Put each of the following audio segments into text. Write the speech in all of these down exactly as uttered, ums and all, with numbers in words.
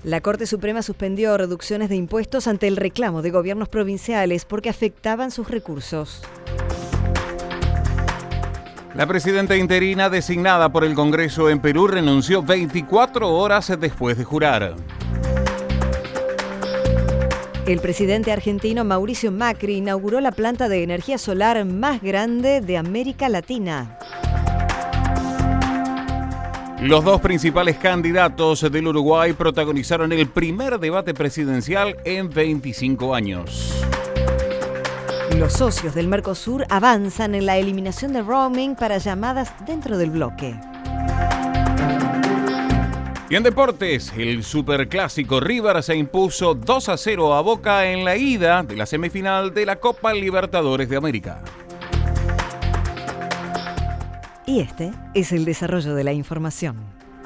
La Corte Suprema suspendió reducciones de impuestos ante el reclamo de gobiernos provinciales porque afectaban sus recursos. La presidenta interina designada por el Congreso en Perú renunció veinticuatro horas después de jurar. El presidente argentino Mauricio Macri inauguró la planta de energía solar más grande de América Latina. Los dos principales candidatos del Uruguay protagonizaron el primer debate presidencial en veinticinco años. Los socios del Mercosur avanzan en la eliminación de roaming para llamadas dentro del bloque. Y en deportes, el superclásico River se impuso dos a cero a Boca en la ida de la semifinal de la Copa Libertadores de América. Y este es el desarrollo de la información.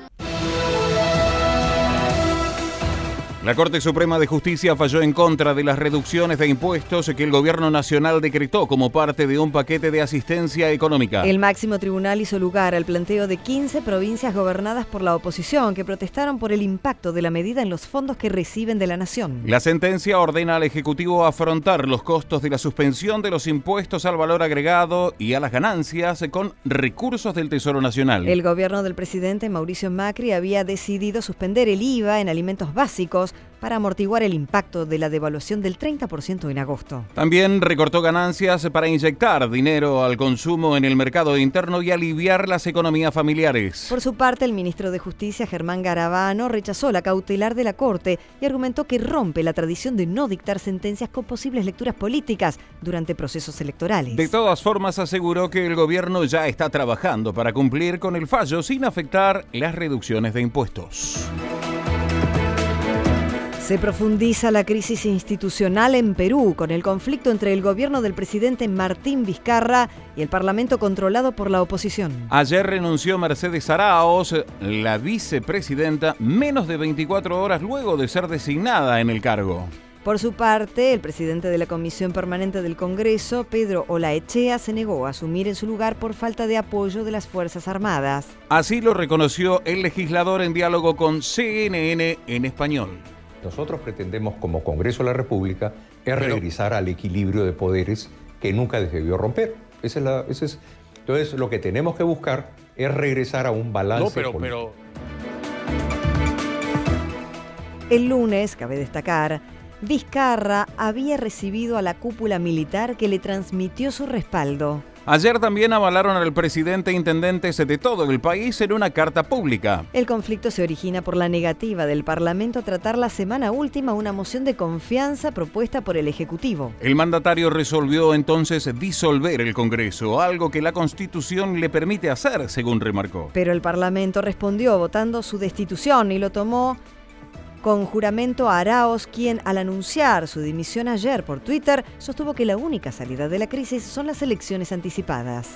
La Corte Suprema de Justicia falló en contra de las reducciones de impuestos que el Gobierno Nacional decretó como parte de un paquete de asistencia económica. El máximo tribunal hizo lugar al planteo de quince provincias gobernadas por la oposición que protestaron por el impacto de la medida en los fondos que reciben de la nación. La sentencia ordena al Ejecutivo afrontar los costos de la suspensión de los impuestos al valor agregado y a las ganancias con recursos del Tesoro Nacional. El gobierno del presidente Mauricio Macri había decidido suspender el I V A en alimentos básicos para amortiguar el impacto de la devaluación del treinta por ciento en agosto. También recortó ganancias para inyectar dinero al consumo en el mercado interno y aliviar las economías familiares. Por su parte, el ministro de Justicia, Germán Garabano, rechazó la cautelar de la Corte y argumentó que rompe la tradición de no dictar sentencias con posibles lecturas políticas durante procesos electorales. De todas formas, aseguró que el gobierno ya está trabajando para cumplir con el fallo sin afectar las reducciones de impuestos. Se profundiza la crisis institucional en Perú con el conflicto entre el gobierno del presidente Martín Vizcarra y el parlamento controlado por la oposición. Ayer renunció Mercedes Araoz, la vicepresidenta, menos de veinticuatro horas luego de ser designada en el cargo. Por su parte, el presidente de la Comisión Permanente del Congreso, Pedro Olaechea, se negó a asumir en su lugar por falta de apoyo de las Fuerzas Armadas. Así lo reconoció el legislador en diálogo con C N N en español. Nosotros pretendemos, como Congreso de la República, es regresar al equilibrio de poderes que nunca se debió romper. Esa es la, esa es, entonces, lo que tenemos que buscar es regresar a un balance no, pero, político. Pero... El lunes, cabe destacar, Vizcarra había recibido a la cúpula militar que le transmitió su respaldo. Ayer también avalaron al presidente e intendentes de todo el país en una carta pública. El conflicto se origina por la negativa del Parlamento a tratar la semana última una moción de confianza propuesta por el Ejecutivo. El mandatario resolvió entonces disolver el Congreso, algo que la Constitución le permite hacer, según remarcó. Pero el Parlamento respondió votando su destitución y lo tomó con juramento a Araoz, quien al anunciar su dimisión ayer por Twitter sostuvo que la única salida de la crisis son las elecciones anticipadas.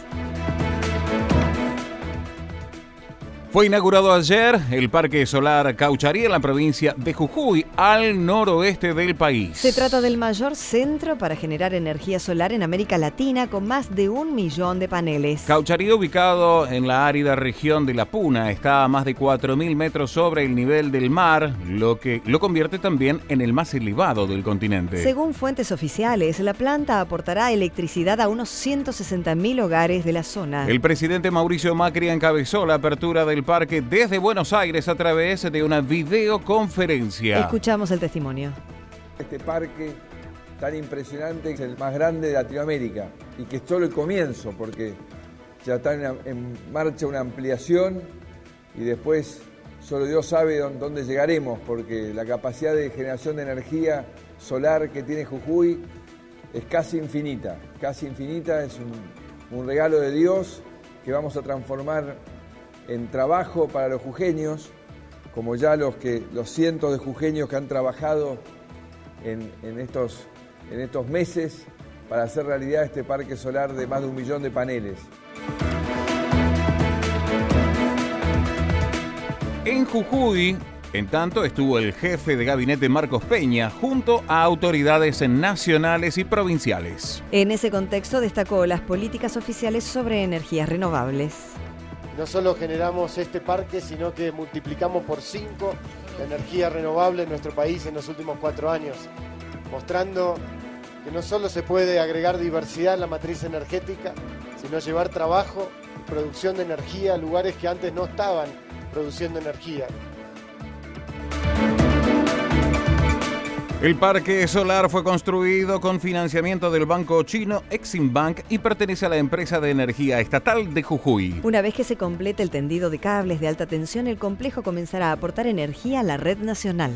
Fue inaugurado ayer el Parque Solar Caucharí en la provincia de Jujuy, al noroeste del país. Se trata del mayor centro para generar energía solar en América Latina, con más de un millón de paneles. Caucharí, ubicado en la árida región de La Puna, está a más de cuatro mil metros sobre el nivel del mar, lo que lo convierte también en el más elevado del continente. Según fuentes oficiales, la planta aportará electricidad a unos ciento sesenta mil hogares de la zona. El presidente Mauricio Macri encabezó la apertura del parque desde Buenos Aires a través de una videoconferencia. Escuchamos el testimonio. Este parque tan impresionante es el más grande de Latinoamérica y que es solo el comienzo, porque ya está en, en marcha una ampliación y después solo Dios sabe dónde llegaremos, porque la capacidad de generación de energía solar que tiene Jujuy es casi infinita, casi infinita, es un, un regalo de Dios que vamos a transformar en trabajo para los jujeños, como ya los, que, los cientos de jujeños que han trabajado en, en, estos, en estos meses para hacer realidad este parque solar de más de un millón de paneles. En Jujuy, en tanto, estuvo el jefe de gabinete Marcos Peña junto a autoridades nacionales y provinciales. En ese contexto destacó las políticas oficiales sobre energías renovables. no solo generamos este parque, sino que multiplicamos por cinco la energía renovable en nuestro país en los últimos cuatro años, mostrando que no solo se puede agregar diversidad en la matriz energética, sino llevar trabajo y producción de energía a lugares que antes no estaban produciendo energía. El parque solar fue construido con financiamiento del banco chino Exim Bank y pertenece a la empresa de energía estatal de Jujuy. Una vez que se complete el tendido de cables de alta tensión, el complejo comenzará a aportar energía a la red nacional.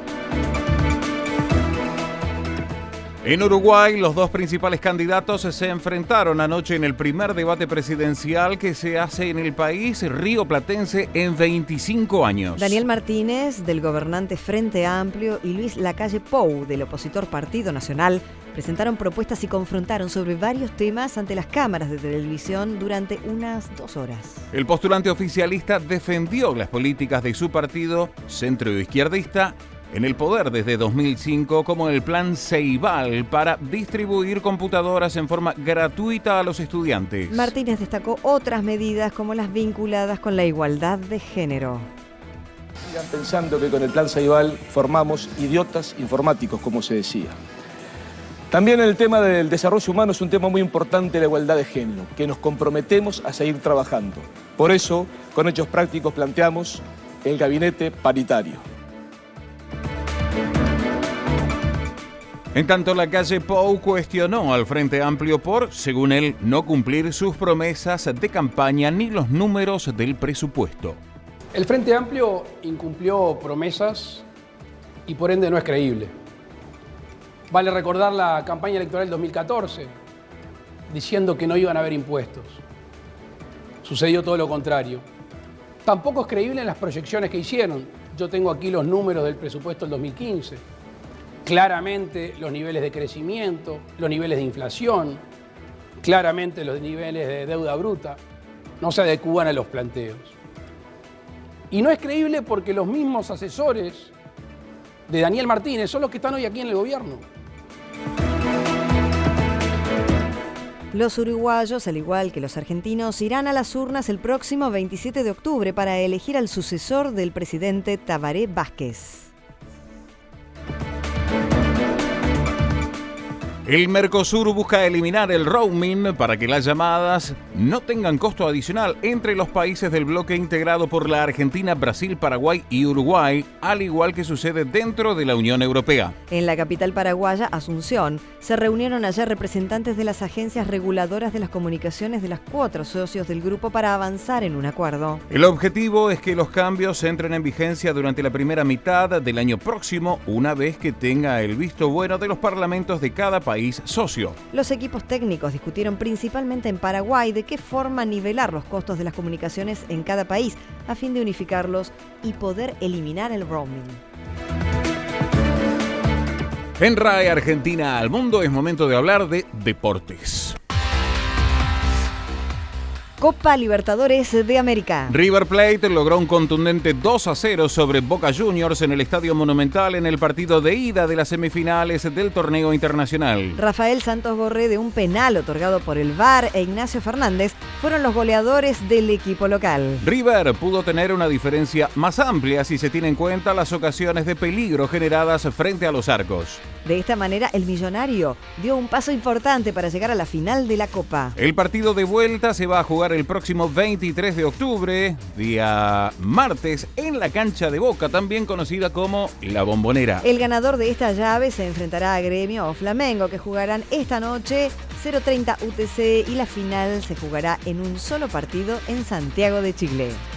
En Uruguay, los dos principales candidatos se enfrentaron anoche en el primer debate presidencial que se hace en el país rioplatense en veinticinco años. Daniel Martínez, del gobernante Frente Amplio, y Luis Lacalle Pou, del opositor Partido Nacional, presentaron propuestas y confrontaron sobre varios temas ante las cámaras de televisión durante unas dos horas. El postulante oficialista defendió las políticas de su partido centro-izquierdista en el poder desde dos mil cinco, como el Plan Ceibal para distribuir computadoras en forma gratuita a los estudiantes. Martínez destacó otras medidas como las vinculadas con la igualdad de género. Sigan pensando que con el Plan Ceibal formamos idiotas informáticos, como se decía. También el tema del desarrollo humano es un tema muy importante, la igualdad de género, que nos comprometemos a seguir trabajando. Por eso, con hechos prácticos planteamos el gabinete paritario. En tanto, Lacalle Pou cuestionó al Frente Amplio por, según él, no cumplir sus promesas de campaña ni los números del presupuesto. El Frente Amplio incumplió promesas y por ende no es creíble. Vale recordar la campaña electoral del dos mil catorce, diciendo que no iban a haber impuestos. Sucedió todo lo contrario. Tampoco es creíble en las proyecciones que hicieron. Yo tengo aquí los números del presupuesto del dos mil quince. Claramente los niveles de crecimiento, los niveles de inflación, claramente los niveles de deuda bruta no se adecúan a los planteos. Y no es creíble porque los mismos asesores de Daniel Martínez son los que están hoy aquí en el gobierno. Los uruguayos, al igual que los argentinos, irán a las urnas el próximo veintisiete de octubre para elegir al sucesor del presidente Tabaré Vázquez. El Mercosur busca eliminar el roaming para que las llamadas no tengan costo adicional entre los países del bloque integrado por la Argentina, Brasil, Paraguay y Uruguay, al igual que sucede dentro de la Unión Europea. En la capital paraguaya, Asunción, se reunieron ayer representantes de las agencias reguladoras de las comunicaciones de los cuatro socios del grupo para avanzar en un acuerdo. El objetivo es que los cambios entren en vigencia durante la primera mitad del año próximo, una vez que tenga el visto bueno de los parlamentos de cada país socio. Los equipos técnicos discutieron principalmente en Paraguay de qué forma nivelar los costos de las comunicaciones en cada país a fin de unificarlos y poder eliminar el roaming. En R A E Argentina al Mundo es momento de hablar de deportes. Copa Libertadores de América. River Plate logró un contundente dos a cero sobre Boca Juniors en el Estadio Monumental en el partido de ida de las semifinales del torneo internacional. Rafael Santos Borré, de un penal otorgado por el V A R, e Ignacio Fernández fueron los goleadores del equipo local. River pudo tener una diferencia más amplia si se tiene en cuenta las ocasiones de peligro generadas frente a los arcos. De esta manera, el millonario dio un paso importante para llegar a la final de la Copa. El partido de vuelta se va a jugar el próximo veintitrés de octubre, día martes, en la cancha de Boca, también conocida como La Bombonera. El ganador de esta llave se enfrentará a Gremio o Flamengo, que jugarán esta noche cero treinta U T C, y la final se jugará en un solo partido en Santiago de Chile.